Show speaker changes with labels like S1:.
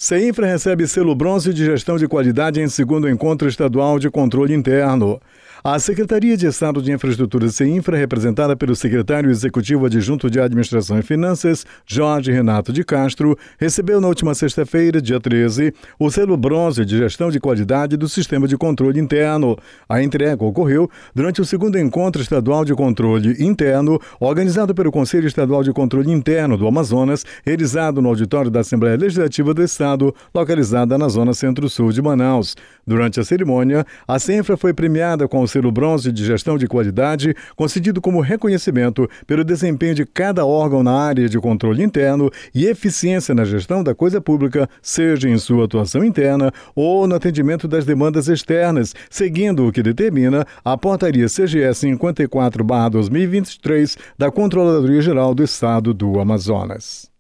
S1: CEINFRA recebe selo bronze de gestão de qualidade em segundo encontro estadual de controle interno. A Secretaria de Estado de Infraestrutura CEINFRA, representada pelo secretário executivo adjunto de Administração e Finanças, Jorge Renato de Castro, recebeu na última sexta-feira, dia 13, o selo bronze de gestão de qualidade do Sistema de Controle Interno. A entrega ocorreu durante o segundo encontro estadual de controle interno, organizado pelo Conselho Estadual de Controle Interno do Amazonas, realizado no auditório da Assembleia Legislativa do Estado, localizada na zona centro-sul de Manaus. Durante a cerimônia, a CEINFRA foi premiada com o selo bronze de gestão de qualidade, concedido como reconhecimento pelo desempenho de cada órgão na área de controle interno e eficiência na gestão da coisa pública, seja em sua atuação interna ou no atendimento das demandas externas, seguindo o que determina a Portaria CGE 54/2023 da Controladoria Geral do Estado do Amazonas.